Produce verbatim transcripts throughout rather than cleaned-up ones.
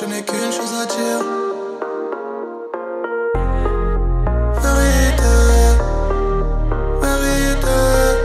je n'ai qu'une chose à dire. Vérité, vérité,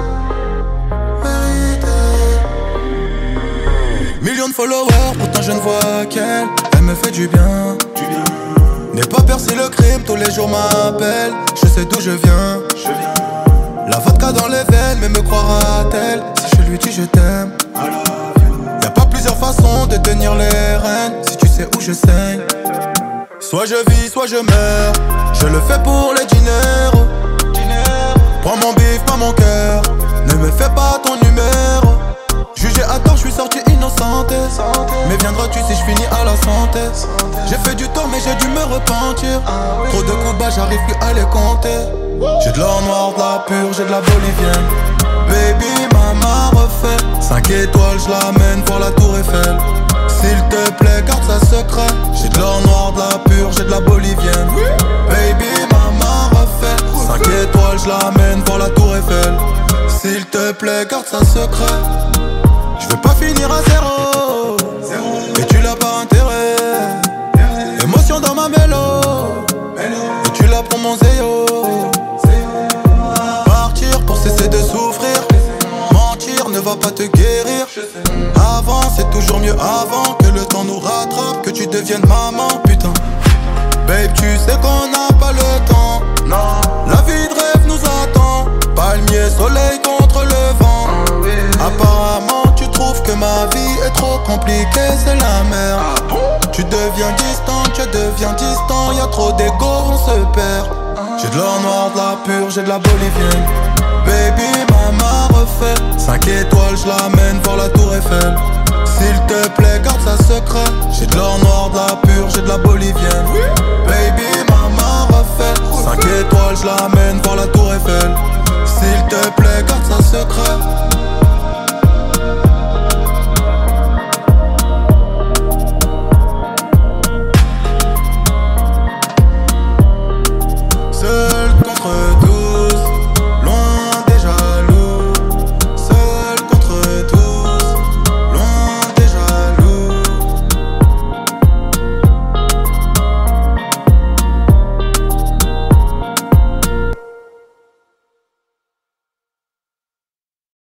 vérité. Millions de followers, pourtant je ne vois qu'elle. Elle me fait du bien, du bien. N'ai pas percé le crime, tous les jours m'appelle. Je sais d'où je viens, je viens. La vodka dans les veines, mais me croira-t-elle si je lui dis je t'aime? Y'a pas plusieurs façons de tenir les rênes, si tu sais où je saigne. Soit je vis, soit je meurs. Je le fais pour les diners. Prends mon bif, pas mon cœur. Ne me fais pas ton numéro. Jugé à tort, je suis sorti innocente. Mais viendras-tu si je finis à la santé? J'ai fait du tort mais j'ai dû me repentir. Trop de coups bas, j'arrive plus à les compter. J'ai de l'or noir, de la pure, j'ai de la bolivienne. Baby, maman refait cinq étoiles, je l'amène pour la tour Eiffel. S'il te plaît, garde ça secret. J'ai de l'or noir, de la pure, j'ai de la bolivienne. Baby, maman refait cinq étoiles, je l'amène pour la tour Eiffel. S'il te plaît, garde ça secret. Je veux pas finir à zéro, et tu l'as pas intérêt. Émotion dans ma mélo, et tu l'as pour mon zéo. Partir pour cesser de souffrir. Mentir ne va pas te guérir. Avant c'est toujours mieux avant. Que le temps nous rattrape, que tu deviennes maman. Putain, babe, tu sais qu'on n'a pas le temps. Non, la vie de rêve nous attend. Palmier, soleil contre le vent. Apparemment tu trouves que ma vie est trop compliquée, c'est la merde. Tu deviens distant, tu deviens distant. Y'a trop d'égo, on se perd. J'ai de l'or noir, de la pure, j'ai de la bolivienne. Baby, maman refait cinq étoiles, je l'amène voir la tour Eiffel. S'il te plaît, garde ça secret. J'ai de l'or noir, de la pure, j'ai de la bolivienne. Baby, maman refait cinq étoiles, je l'amène voir la tour Eiffel. S'il te plaît, garde ça secret.